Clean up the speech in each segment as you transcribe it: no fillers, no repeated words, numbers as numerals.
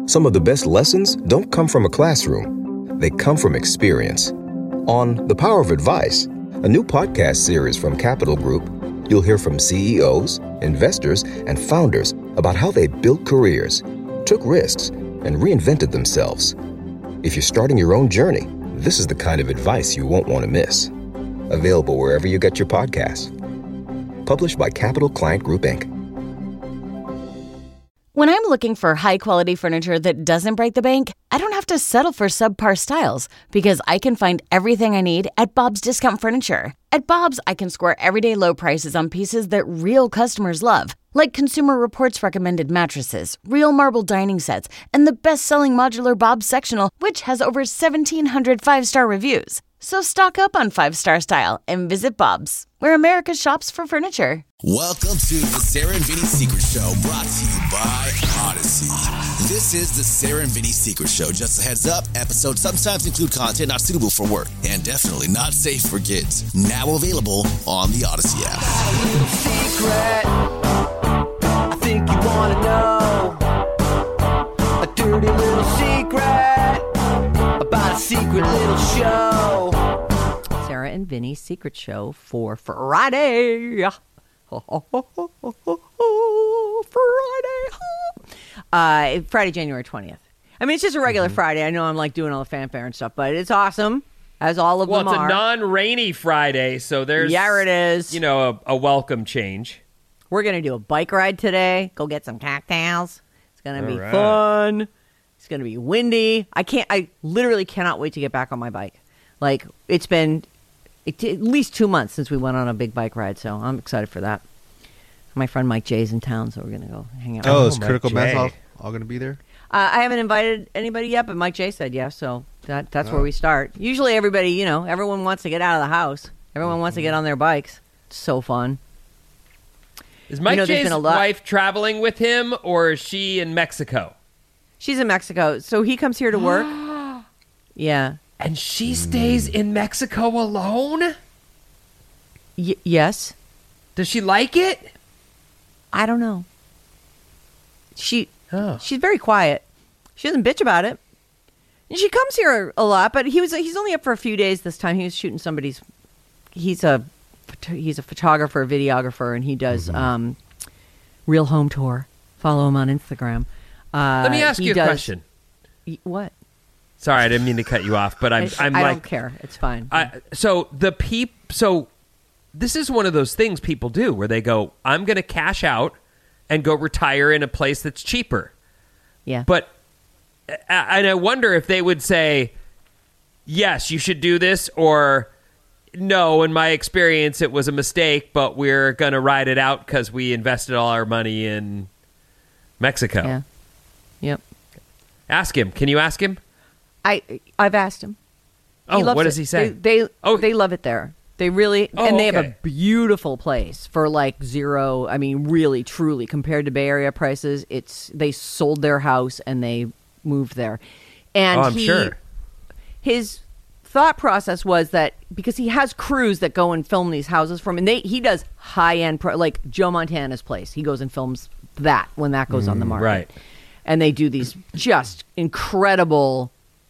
Some of the best lessons don't come from a classroom. They come from experience. On The Power of Advice, a new podcast series from Capital Group, you'll hear from CEOs, investors, and founders about how they built careers, took risks, and reinvented themselves. If you're starting your own journey, this is the kind of advice you won't want to miss. Available wherever you get your podcasts. Published by Capital Client Group, Inc. When I'm looking for high-quality furniture that doesn't break the bank, I don't have to settle for subpar styles because I can find everything I need at Bob's Discount Furniture. At Bob's, I can score everyday low prices on pieces that real customers love, like Consumer Reports recommended mattresses, real marble dining sets, and the best-selling modular Bob's Sectional, which has over 1,700 five-star reviews. So stock up on five-star style and visit Bob's, where America shops for furniture. Welcome to the Sarah and Vinny Secret Show, brought to you by Odyssey. This is the Sarah and Vinny Secret Show. Just a heads up, episodes sometimes include content not suitable for work and definitely not safe for kids. Now available on the Odyssey app. A little secret, I think you want to know. A dirty little secret about a secret little show. Sarah and Vinny's Secret Show for Friday. Friday, January 20th. I mean, it's just a regular Friday. I know I'm like doing all the fanfare and stuff, but it's awesome, as all of them are. Well, it's a non-rainy Friday, so there's... Yeah, it is. You know, a welcome change. We're going to do a bike ride today. Go get some cocktails. It's going to be fun. It's going to be windy. I literally cannot wait to get back on my bike. Like, it's been at least 2 months since we went on a big bike ride, so I'm excited for that. My friend Mike Jay's in town, so we're going to go hang out. Oh, is Critical Mass all going to be there? I haven't invited anybody yet, but Mike Jay said yes, so that's where we start. Usually everybody, everyone wants to get out of the house. Everyone wants to get on their bikes. It's so fun. Is Mike Jay's wife traveling with him, or is she in Mexico? She's in Mexico, so he comes here to work. Yeah. And she stays in Mexico alone? Yes. Does she like it? I don't know. She's very quiet. She doesn't bitch about it. And she comes here a lot, but he's only up for a few days this time. He was shooting somebody's. He's a photographer, videographer, and he does Real Home Tour. Follow him on Instagram. Let me ask you a question. What? Sorry, I didn't mean to cut you off, but I don't care. It's fine. So this is one of those things people do where they go, I'm going to cash out and go retire in a place that's cheaper. Yeah. But and I wonder if they would say, yes, you should do this, or no, in my experience, it was a mistake, but we're going to ride it out because we invested all our money in Mexico. Yeah. Yep. Ask him. Can you ask him? I've asked him. What does he say? They love it there. They really, and they have a beautiful place for like zero. I mean, really, truly, compared to Bay Area prices, they sold their house and they moved there. And I'm sure. His thought process was that because he has crews that go and film these houses for him, and he does high end, like Joe Montana's place. He goes and films that when that goes on the market, right? And they do these just incredible,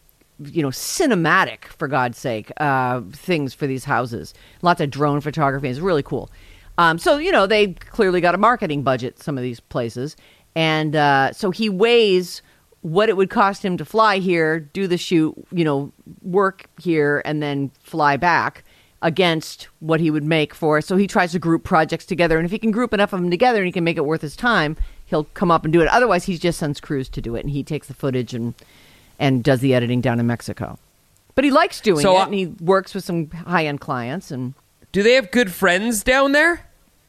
cinematic, for God's sake, things for these houses. Lots of drone photography. It's really cool. So, they clearly got a marketing budget, some of these places. And so he weighs what it would cost him to fly here, do the shoot, work here, and then fly back against what he would make for. So he tries to group projects together. And if he can group enough of them together and he can make it worth his time, he'll come up and do it. Otherwise, he just sends crews to do it. And he takes the footage and does the editing down in Mexico. But he likes doing it, and he works with some high-end clients. And do they have good friends down there?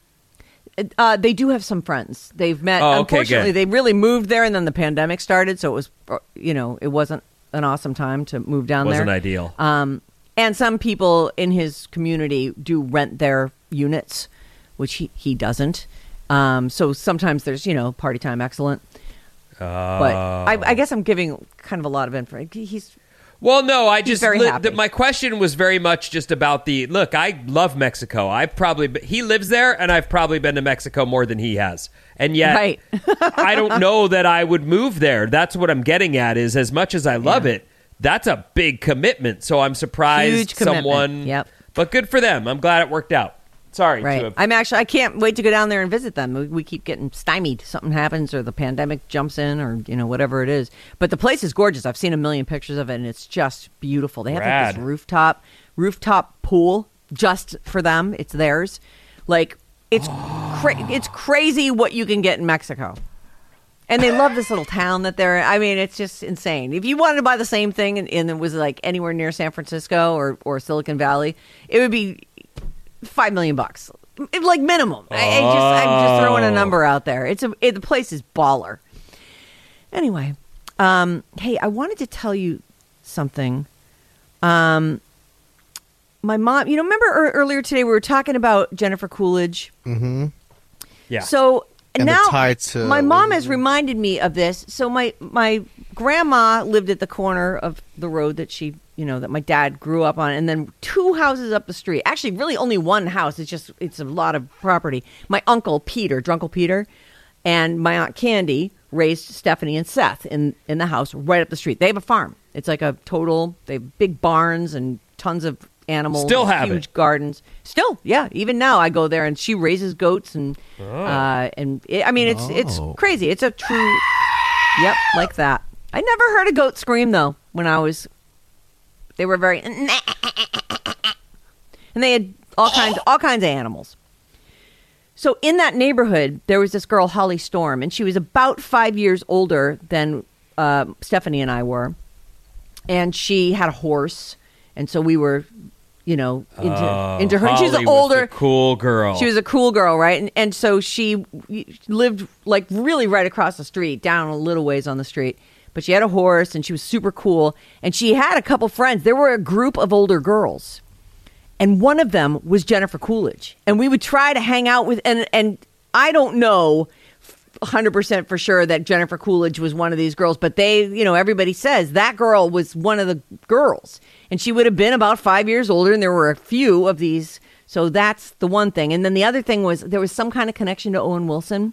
They do have some friends. They've met. Oh, okay, unfortunately, good. they really moved there, and then the pandemic started, so it was, it wasn't an awesome time to move down there. Wasn't ideal. And some people in his community do rent their units, which he doesn't. So sometimes there's, party time excellent. But I guess I'm giving kind of a lot of info. Well, no, He's very happy. my question was very much just about look, I love Mexico. He lives there, and I've probably been to Mexico more than he has. And yet, Right. I don't know that I would move there. That's what I'm getting at, is as much as I love it, that's a big commitment. So I'm surprised Huge commitment. someone... Yep. But good for them. I'm glad it worked out. Sorry. Right. I can't wait to go down there and visit them. We keep getting stymied. Something happens or the pandemic jumps in or, whatever it is. But the place is gorgeous. I've seen a million pictures of it, and it's just beautiful. They have like this rooftop pool just for them. It's theirs. Like, it's crazy what you can get in Mexico. And they love this little town that they're in. I mean, it's just insane. If you wanted to buy the same thing and it was like anywhere near San Francisco or Silicon Valley, it would be $5 million, like minimum. I'm just throwing a number out there. The place is baller. Anyway, hey, I wanted to tell you something. My mom, remember earlier today we were talking about Jennifer Coolidge? Mm-hmm. Yeah. So And now the tie to my mom has reminded me of this. So my grandma lived at the corner of the road that that my dad grew up on, and then 2 houses up the street. Actually, really only one house. It's a lot of property. My uncle Peter, Drunkle Peter, and my aunt Candy raised Stephanie and Seth in the house right up the street. They have a farm. It's like they have big barns and tons of animals. Still have huge it. gardens. Still, yeah. Even now, I go there and she raises goats it's crazy. It's a true, yep, like that. I never heard a goat scream though when I was. They were very, and they had all kinds of animals. So in that neighborhood, there was this girl, Holly Storm, and she was about 5 years older than Stephanie and I were, and she had a horse, and so we were, into her. Holly She's older, was the cool girl. She was a cool girl, right? And so she lived like really right across the street, down a little ways on the street. But she had a horse, and she was super cool. And she had a couple friends. There were a group of older girls, and one of them was Jennifer Coolidge. And we would try to hang out with, and I don't know 100% for sure that Jennifer Coolidge was one of these girls, but everybody says that girl was one of the girls. And she would have been about 5 years older, and there were a few of these. So that's the one thing. And then the other thing was there was some kind of connection to Owen Wilson.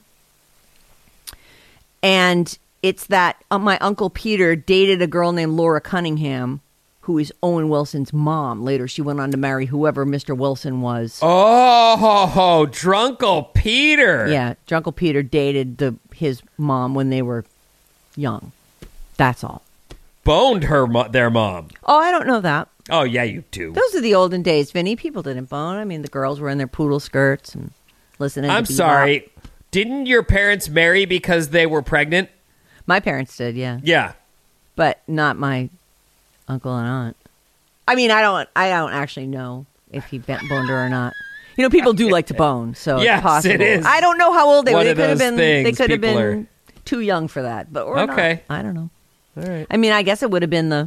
And it's that my Uncle Peter dated a girl named Laura Cunningham, who is Owen Wilson's mom. Later, she went on to marry whoever Mr. Wilson was. Oh, Drunkle Peter. Yeah, Drunkle Peter dated his mom when they were young. That's all. Boned their mom. Oh, I don't know that. Oh, yeah, you do. Those are the olden days, Vinny. People didn't bone. I mean, the girls were in their poodle skirts and listening to I'm bebop. sorry. Didn't your parents marry because they were pregnant? My parents did, yeah. Yeah. But not my uncle and aunt. I mean, I don't actually know if he boned her or not. People do like to bone, so yes, it's possible. It is. I don't know how old they were. One They of could have those been. things They could have people been too young for that, but or Okay. not. I don't know. All right. I mean, I guess it would have been the.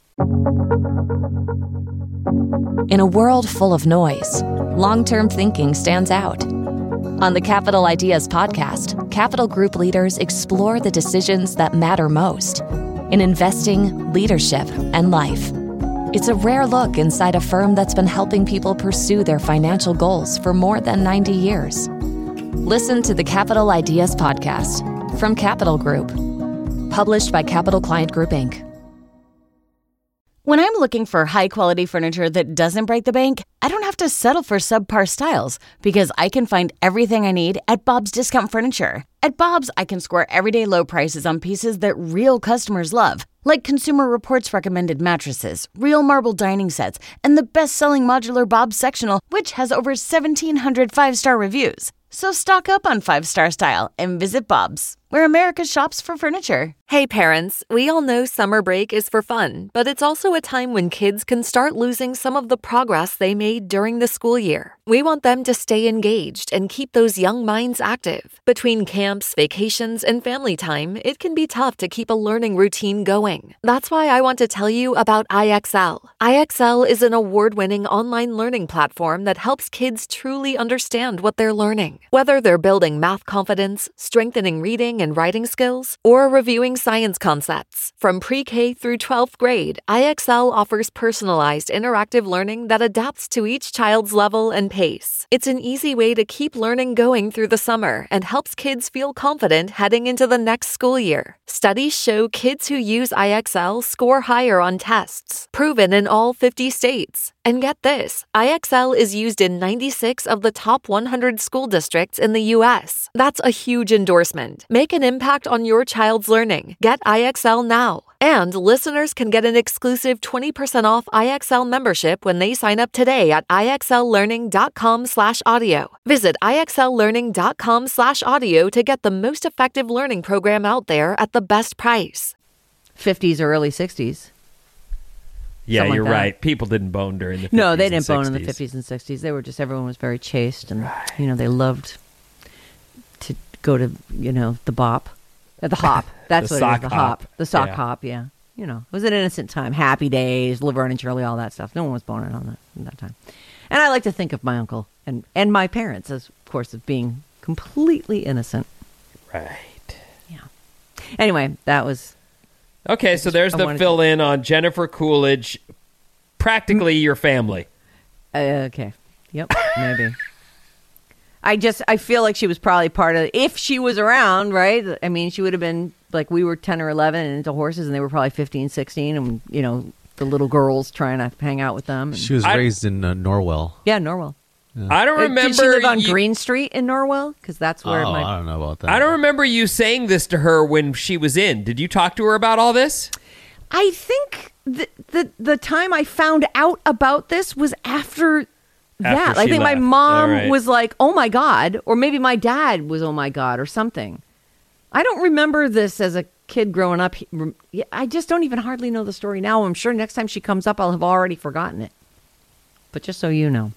In a world full of noise, long-term thinking stands out. On the Capital Ideas podcast, Capital Group leaders explore the decisions that matter most in investing, leadership, and life. It's a rare look inside a firm that's been helping people pursue their financial goals for more than 90 years. Listen to the Capital Ideas podcast from Capital Group, published by Capital Client Group, Inc. When I'm looking for high-quality furniture that doesn't break the bank, I don't have to settle for subpar styles because I can find everything I need at Bob's Discount Furniture. At Bob's, I can score everyday low prices on pieces that real customers love, like Consumer Reports recommended mattresses, real marble dining sets, and the best-selling modular Bob's Sectional, which has over 1,700 five-star reviews. So stock up on five-star style and visit Bob's, where America shops for furniture. Hey parents, we all know summer break is for fun, but it's also a time when kids can start losing some of the progress they made during the school year. We want them to stay engaged and keep those young minds active. Between camps, vacations, and family time, it can be tough to keep a learning routine going. That's why I want to tell you about IXL. IXL is an award-winning online learning platform that helps kids truly understand what they're learning. Whether they're building math confidence, strengthening reading and writing skills, or reviewing science concepts. From pre-K through 12th grade, IXL offers personalized interactive learning that adapts to each child's level and pace. It's an easy way to keep learning going through the summer and helps kids feel confident heading into the next school year. Studies show kids who use IXL score higher on tests, proven in all 50 states. And get this, IXL is used in 96 of the top 100 school districts in the U.S. That's a huge endorsement. Make an impact on your child's learning. Get IXL now. And listeners can get an exclusive 20% off IXL membership when they sign up today at IXLlearning.com/audio. Visit IXLlearning.com/audio to get the most effective learning program out there at the best price. 50s or early 60s. Yeah, Something you're like that. right. People didn't bone during the 50s No, they and didn't bone in the 60s. 50s and 60s. They were just, everyone was very chaste and, they loved to go to, the bop. The hop. That's The what sock it is, the hop. hop. The sock Yeah. hop, yeah. It was an innocent time. Happy days, Laverne and Shirley, all that stuff. No one was boning on that time. And I like to think of my uncle and my parents, as, of course, as being completely innocent. Right. Yeah. Anyway, that was... Okay, so there's the fill-in on Jennifer Coolidge, practically your family. Okay. Yep, maybe. I feel like she was probably part of, if she was around, right? I mean, she would have been, like, we were 10 or 11 and into horses, and they were probably 15, 16, and, the little girls trying to hang out with them. And, She was raised in Norwell. yeah, Norwell. I don't remember. Did she live on Green Street in Norwell? Because that's where I don't know about that. I don't remember you saying this to her when she was in. Did you talk to her about all this? I think the time I found out about this was after that. I she think my left. mom All right. was like, oh my God, or maybe my dad was, oh my God, or something. I don't remember this as a kid growing up. I just don't even hardly know the story now. I'm sure next time she comes up, I'll have already forgotten it. But just so you know.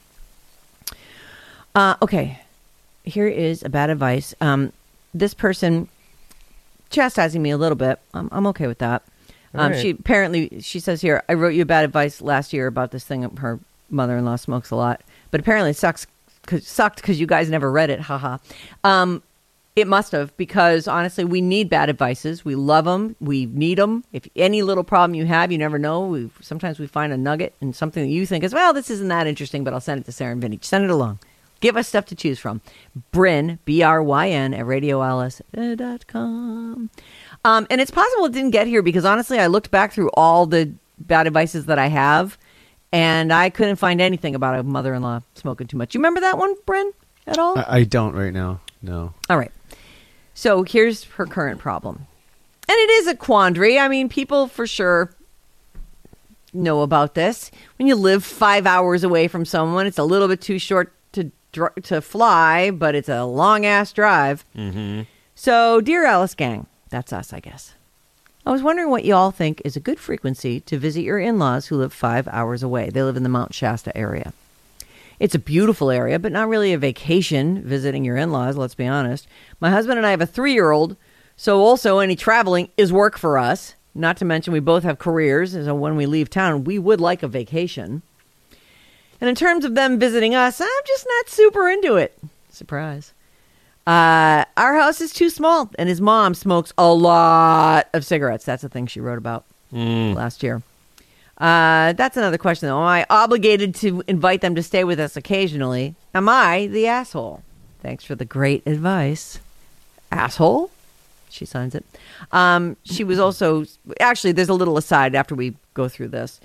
Okay, here is a bad advice. This person chastising me a little bit. I'm okay with that. Right. She says here, I wrote you bad advice last year about this thing. Her mother-in-law smokes a lot, but apparently it sucked because you guys never read it. Haha. It must have, because honestly, we need bad advices. We love them. We need them. If any little problem you have, you never know. Sometimes we find a nugget and something that you think is, well, this isn't that interesting, but I'll send it to Sarah and Vinny. Send it along. Give us stuff to choose from. Bryn, B-R-Y-N, at radioalice.com. And it's possible it didn't get here because, honestly, I looked back through all the bad advices that I have, and I couldn't find anything about a mother-in-law smoking too much. You remember that one, Bryn, at all? I don't right now. No. All right. So here's her current problem. And it is a quandary. I mean, people for sure know about this. When you live 5 hours away from someone, it's a little bit too short to fly, but it's a long-ass drive. Mm-hmm. So, dear Alice Gang, that's us, I guess. I was wondering what you all think is a good frequency to visit your in-laws who live 5 hours away. They live in the Mount Shasta area. It's a beautiful area, but not really a vacation visiting your in-laws, let's be honest. My husband and I have a 3-year-old, so also any traveling is work for us. Not to mention we both have careers, so when we leave town, we would like a vacation. And in terms of them visiting us, I'm just not super into it. Surprise. Our house is too small, and his mom smokes a lot of cigarettes. That's the thing she wrote about last year. That's another question, though. Am I obligated to invite them to stay with us occasionally? Am I the asshole? Thanks for the great advice. Asshole? She signs it. She was also... Actually, there's a little aside after we go through this.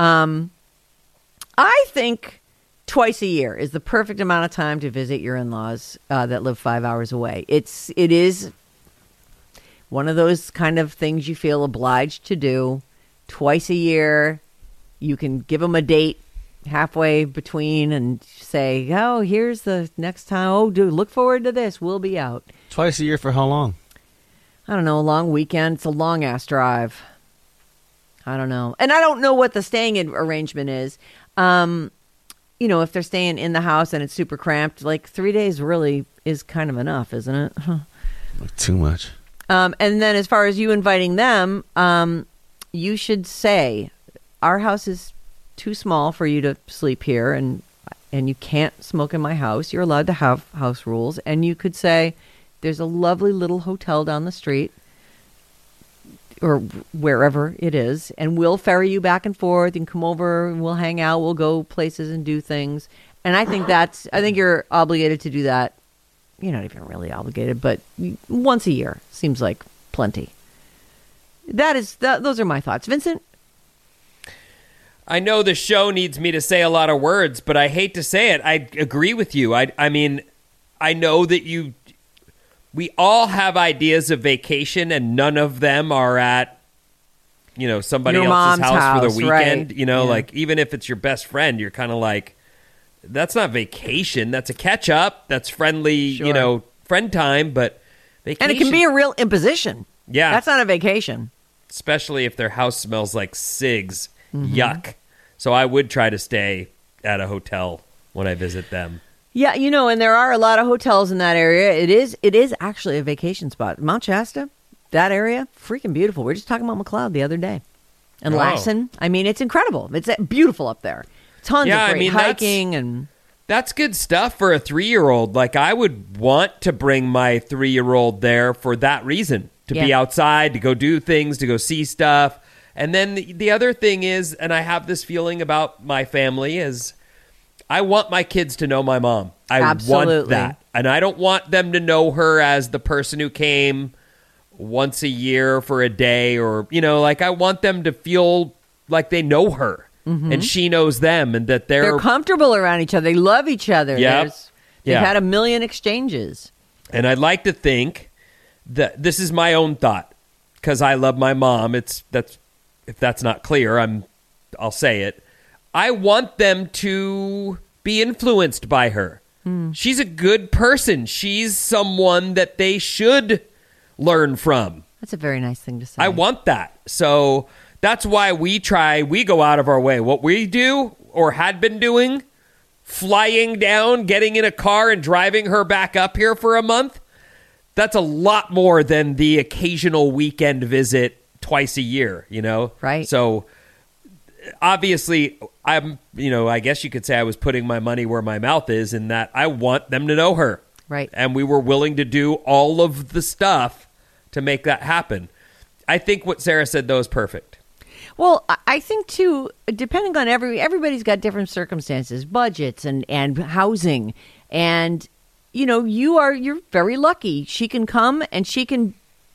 I think twice a year is the perfect amount of time to visit your in-laws that live 5 hours away. It is one of those kind of things you feel obliged to do. Twice a year, you can give them a date halfway between and say, oh, here's the next time. Oh, dude, look forward to this. We'll be out. Twice a year for how long? I don't know, a long weekend. It's a long-ass drive. I don't know. And I don't know what the staying arrangement is. you know, if they're staying in the house and it's super cramped, like 3 days really is kind of enough, isn't it? Too much. And then as far as you inviting them, you should say, our house is too small for you to sleep here, and you can't smoke in my house. You're allowed to have house rules. And you could say, there's a lovely little hotel down the street or wherever it is, and we'll ferry you back and forth. You can come over and we'll hang out. We'll go places and do things. And I think I think you're obligated to do that. You're not even really obligated, but once a year seems like plenty. Those are my thoughts. Vincent? I know the show needs me to say a lot of words, but I hate to say it. I agree with you. I mean, I know that we all have ideas of vacation, and none of them are at, you know, somebody Your else's mom's house for the house, weekend. right. You know, Yeah. like even if it's your best friend, you're kind of like, that's not vacation. That's a catch up. That's friendly, you Sure. know, friend time. But vacation, And it can be a real imposition. Yeah. That's not a vacation. especially if their house smells like cigs. Yuck. So I would try to stay at a hotel when I visit them. Yeah, you know, and there are a lot of hotels in that area. It is actually a vacation spot. Mount Shasta, that area, freaking beautiful. We were just talking about McLeod the other day. And Oh. Lassen, I mean, it's incredible. It's beautiful up there. Tons Yeah, of I great mean, hiking and That's good stuff for a 3-year-old. Like, I would want to bring my 3-year-old there for that reason, to be Yeah. outside, to go do things, to go see stuff. And then the other thing is, and I have this feeling about my family, is I want my kids to know my mom. I want Absolutely. that. And I don't want them to know her as the person who came once a year for a day, or, you know, like, I want them to feel like they know her and she knows them, and that they're comfortable around each other. They love each other. Yep. They've Yeah. had a million exchanges. And I'd like to think that this is my own thought, because I love my mom. If that's not clear, I'll say it. I want them to be influenced by her. She's a good person. She's someone that they should learn from. That's a very nice thing to say. I want that. So that's why we go out of our way. What we do, or had been doing, flying down, getting in a car and driving her back up here for a month, that's a lot more than the occasional weekend visit twice a year, you know? Right. So obviously, I guess you could say I was putting my money where my mouth is, in that I want them to know her. Right. And we were willing to do all of the stuff to make that happen. I think what Sarah said, though, is perfect. Well, I think, too, depending on everybody's got different circumstances, budgets and housing. And, you know, you're very lucky. She can come and she can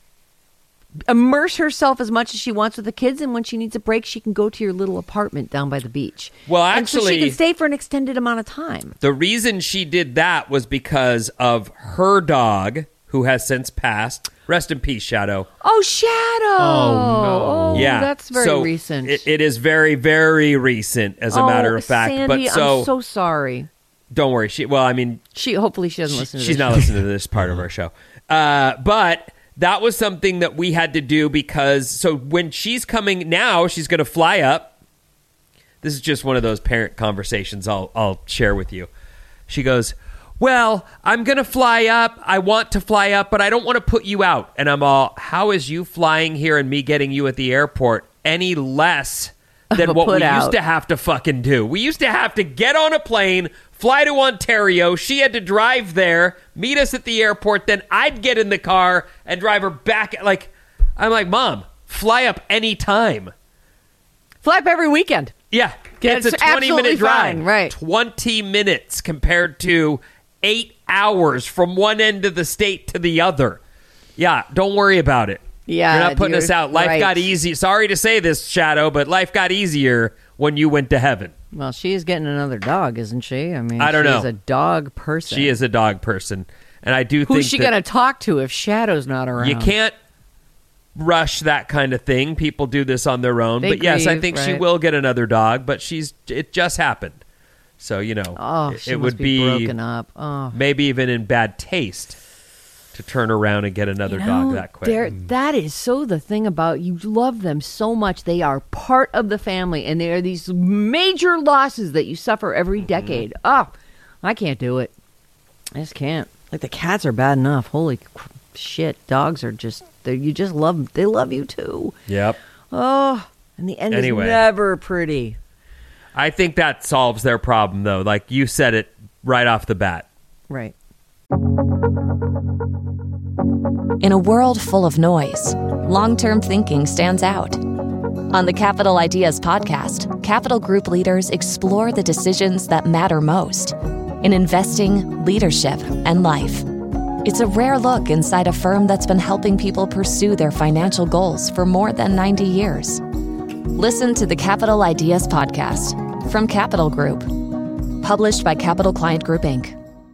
immerse herself as much as she wants with the kids. And when she needs a break, she can go to your little apartment down by the beach. Well, and so she actually, can stay for an extended amount of time. the reason she did that was because of her dog, who has since passed. Rest in peace, Shadow. Oh, Shadow. Oh, no. Yeah, That's very so recent. It is very, very recent, as a matter of fact. Sandy, but so, I'm so sorry. don't worry. Hopefully she doesn't listen to this. She's not listening to this part of our show. But that was something that we had to do, because so when she's coming now, she's going to fly up. This is just one of those parent conversations I'll share with you. She goes, well, I'm going to fly up. I want to fly up, but I don't want to put you out. And I'm all, how is you flying here and me getting you at the airport any less than what we put used out. to have to fucking do? We used to have to get on a plane, fly to Ontario. She had to drive there, meet us at the airport. Then I'd get in the car and drive her back. Like, I'm like, Mom, fly up anytime. Fly up every weekend. Yeah. It's It's a 20-minute absolutely drive. fine, right. 20 minutes compared to 8 hours from one end of the state to the other. Yeah, don't worry about it. Yeah, You're not putting us you're out. Life right. got easy. Sorry to say this, Shadow, but life got easier when you went to heaven. Well, she is getting another dog, isn't she? I mean, I don't know. She's a dog person. She is a dog person. And I do think Who's she that going to talk to if Shadow's not around? you can't rush that kind of thing. People do this on their own. They But yes, I grieve, think she right. will get another dog, but it just happened. So, Oh, it she would must be broken up. Oh, maybe even in bad taste to turn around and get another dog that quick. That is so the thing about you love them so much. They are part of the family, and they are these major losses that you suffer every decade. Oh, I can't do it. I just can't. Like the cats are bad enough. Holy shit. Dogs are just, you just love them. They love you too. Yep. Oh, and the end is never pretty. I think that solves their problem, though. Like you said it right off the bat. Right. In a world full of noise, long-term thinking stands out. On the Capital Ideas podcast, Capital Group leaders explore the decisions that matter most in investing, leadership, and life. It's a rare look inside a firm that's been helping people pursue their financial goals for more than 90 years. Listen to the Capital Ideas podcast from Capital Group, published by Capital Client Group, Inc.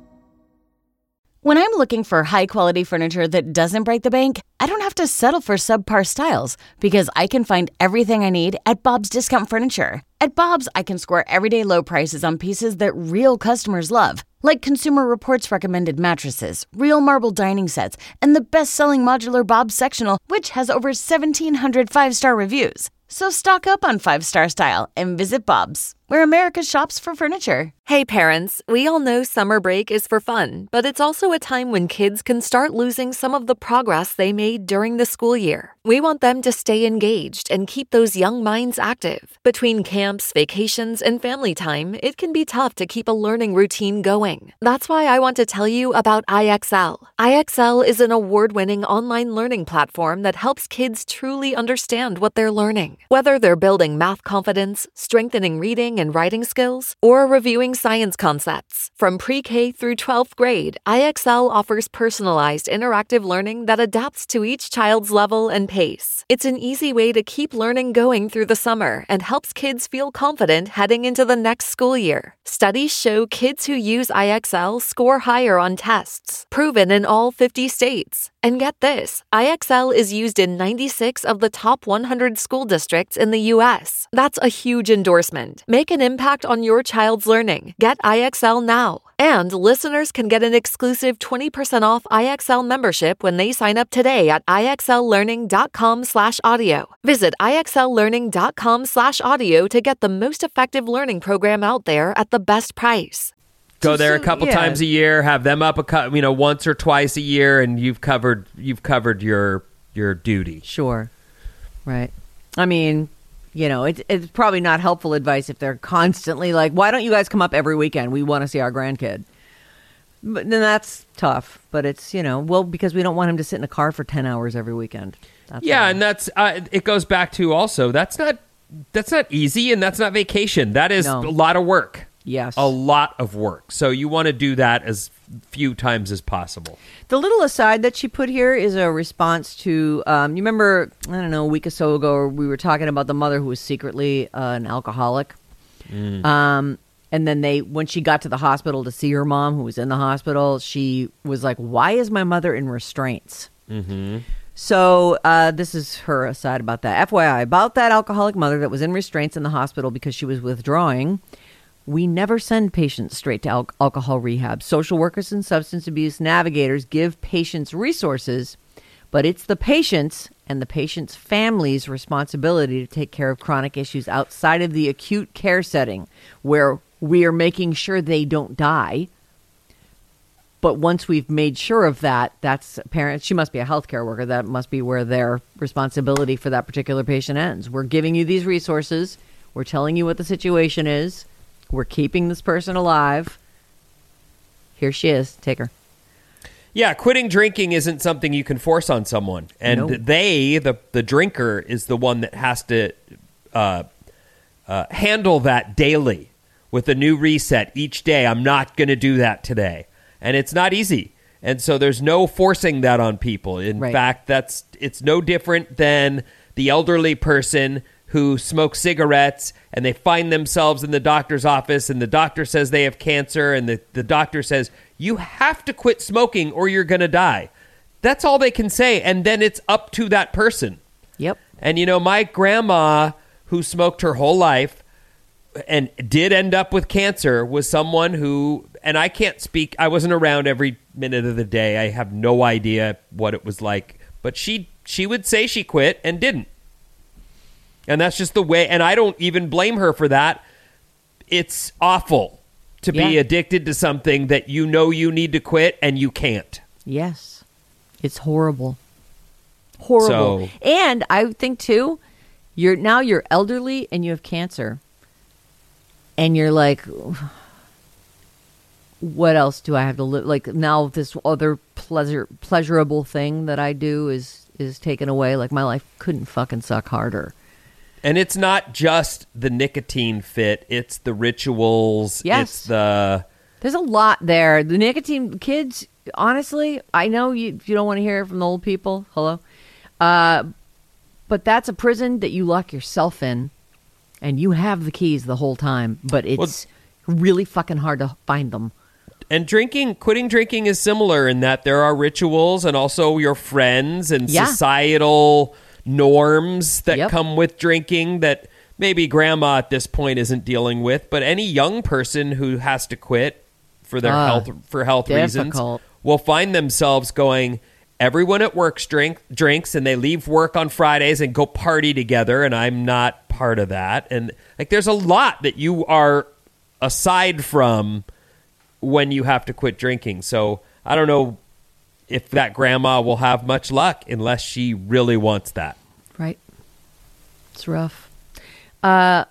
When I'm looking for high-quality furniture that doesn't break the bank, I don't have to settle for subpar styles because I can find everything I need at Bob's Discount Furniture. At Bob's, I can score everyday low prices on pieces that real customers love, like Consumer Reports recommended mattresses, real marble dining sets, and the best-selling modular Bob's sectional, which has over 1,700 five-star reviews. So stock up on five-star style and visit Bob's, where America shops for furniture. Hey parents, we all know summer break is for fun, but it's also a time when kids can start losing some of the progress they made during the school year. We want them to stay engaged and keep those young minds active. Between camps, vacations, and family time, it can be tough to keep a learning routine going. That's why I want to tell you about IXL. IXL is an award-winning online learning platform that helps kids truly understand what they're learning. Whether they're building math confidence, strengthening reading and writing skills, or reviewing science concepts. From pre-K through 12th grade, IXL offers personalized interactive learning that adapts to each child's level and pace. It's an easy way to keep learning going through the summer and helps kids feel confident heading into the next school year. Studies show kids who use IXL score higher on tests, proven in all 50 states. And get this, IXL is used in 96 of the top 100 school districts in the U.S. That's a huge endorsement. Make an impact on your child's learning. Get IXL now. And listeners can get an exclusive 20% off IXL membership when they sign up today at IXLlearning.com/audio. Visit IXLlearning.com/audio to get the most effective learning program out there at the best price. Go there a couple times a year, have them up once or twice a year, and you've covered your duty. Sure. Right. I mean, it's probably not helpful advice if they're constantly like, why don't you guys come up every weekend? We want to see our grandkid. But then that's tough. But it's, because we don't want him to sit in a car for 10 hours every weekend. And that's it goes back to also that's not easy, and that's not vacation. That is a lot of work. Yes. A lot of work. So you want to do that as few times as possible. The little aside that she put here is a response to, you remember, a week or so ago, we were talking about the mother who was secretly an alcoholic. And then when she got to the hospital to see her mom, who was in the hospital, she was like, why is my mother in restraints? Mm-hmm. So this is her aside about that. FYI, about that alcoholic mother that was in restraints in the hospital because she was withdrawing. We never send patients straight to alcohol rehab. Social workers and substance abuse navigators give patients resources, but it's the patient's and the patient's family's responsibility to take care of chronic issues outside of the acute care setting where we are making sure they don't die. But once we've made sure of that, that's apparent. She must be a healthcare worker. That must be where their responsibility for that particular patient ends. We're giving you these resources. We're telling you what the situation is. We're keeping this person alive. Here she is. Take her. Yeah, quitting drinking isn't something you can force on someone. And the drinker, is the one that has to handle that daily with a new reset each day. I'm not going to do that today. And it's not easy. And so there's no forcing that on people. In fact, it's no different than the elderly person who smoke cigarettes and they find themselves in the doctor's office and the doctor says they have cancer and the doctor says, you have to quit smoking or you're going to die. That's all they can say. And then it's up to that person. Yep. And, my grandma, who smoked her whole life and did end up with cancer, was someone who and I can't speak. I wasn't around every minute of the day. I have no idea what it was like. But she would say she quit and didn't. And that's just the way. And I don't even blame her for that. It's awful to be addicted to something that you know you need to quit and you can't. Yes. It's horrible. Horrible. And I think, too, you're elderly and you have cancer. And you're like, what else do I have to live? Like, now this other pleasurable thing that I do is taken away. Like, my life couldn't fucking suck harder. And it's not just the nicotine fit. It's the rituals. Yes. There's a lot there. The nicotine, kids, honestly, I know you don't want to hear it from the old people. Hello. But that's a prison that you lock yourself in. And you have the keys the whole time. But it's really fucking hard to find them. And quitting drinking is similar in that there are rituals and also your friends and societal norms that come with drinking that maybe grandma at this point isn't dealing with, but any young person who has to quit for their health reasons will find themselves going, everyone at work drinks and they leave work on Fridays and go party together, and I'm not part of that. And like there's a lot that you are aside from when you have to quit drinking. So I don't know if that grandma will have much luck unless she really wants that. Right. It's rough. Not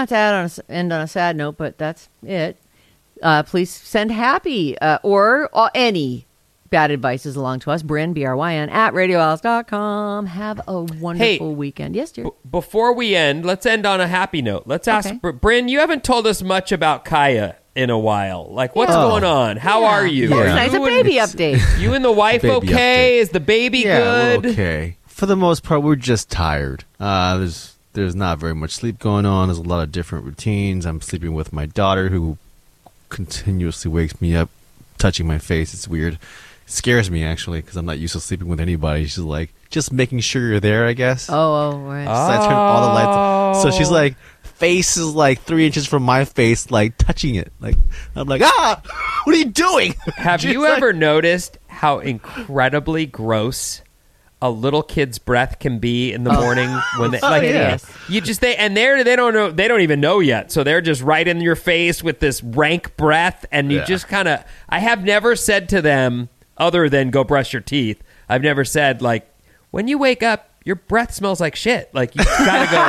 to end on a sad note, but that's it. Please send happy or any bad advices along to us. Bryn, B-R-Y-N, at radioalice.com. Have a wonderful weekend. Yes, dear. Before we end, let's end on a happy note. Let's ask, Bryn, you haven't told us much about Kaya in a while. Like, what's going on? How are you? Yeah. Nice. A baby update. You and the wife okay? Is the baby good? We're okay. For the most part, we're just tired. There's not very much sleep going on. There's a lot of different routines. I'm sleeping with my daughter, who continuously wakes me up, touching my face. It's weird. It scares me, actually, because I'm not used to sleeping with anybody. She's like, just making sure you're there, I guess. Oh, right. So I turn all the lights on. So she's like, face is like 3 inches from my face, like touching it. Like I'm like, what are you doing? Have you ever noticed how incredibly gross a little kid's breath can be in the morning when they you just they don't even know yet, so they're just right in your face with this rank breath, and you just kind of. I have never said to them other than go brush your teeth. I've never said like when you wake up, your breath smells like shit. Like you gotta go.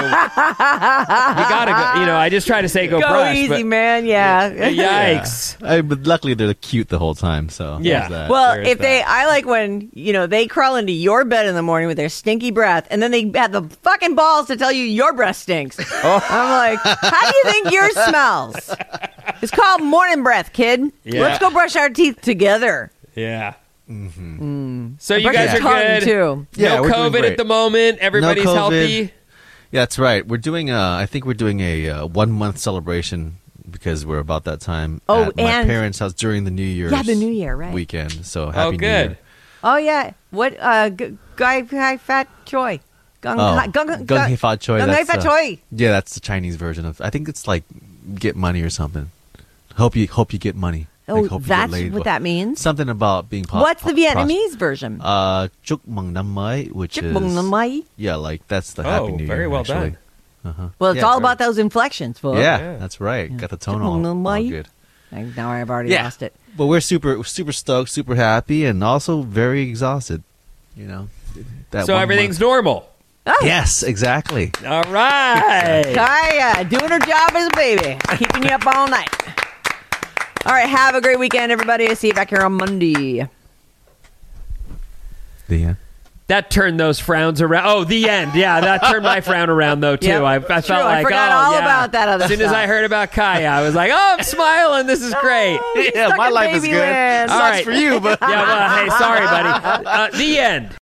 You know, I just try to say go brush. Easy, but, man. Yeah. Yikes. But luckily they're cute the whole time. So that. Well, I like when they crawl into your bed in the morning with their stinky breath, and then they have the fucking balls to tell you your breath stinks. I'm like, how do you think yours smells? It's called morning breath, kid. Yeah. Let's go brush our teeth together. Yeah. Mm-hmm. So you guys are good. Too. Yeah, no COVID at the moment. Everybody's healthy. Yeah, that's right. We're doing. I think we're doing a 1 month celebration because we're about that time. At my parents' house during the New Year's. Yeah, the New Year, right? Weekend. So happy New good. Year. Oh yeah. What? Gai Fat Choi. Gung Hei Fat Choi. Gung Hei Fat Choi. Yeah, that's the Chinese version of. I think it's like get money or something. Hope you get money. Oh, like, that's what that means? Something about being What's the Vietnamese version? Chúc mừng năm mới, which Chúc mừng năm mới. Yeah, like that's the Happy New Year. Very well actually. done. Well, it's all about those inflections, folks. Yeah, that's right. Got the tone all good. Now I've already lost it. But we're super stoked, super happy, and also very exhausted. You know. So everything's normal. Oh. Yes, exactly. All right. Kaya, doing her job as a baby. Keeping you up all night. All right, have a great weekend, everybody. I'll see you back here on Monday. The end. That turned those frowns around. Oh, the end. Yeah, that turned my frown around, though, too. Yep. I felt like, I forgot all about that other As soon as I heard about Kaya, I was like, I'm smiling. This is great. Yeah, my life is good. Land. Sucks for you, but... Yeah, well, hey, sorry, buddy. The end.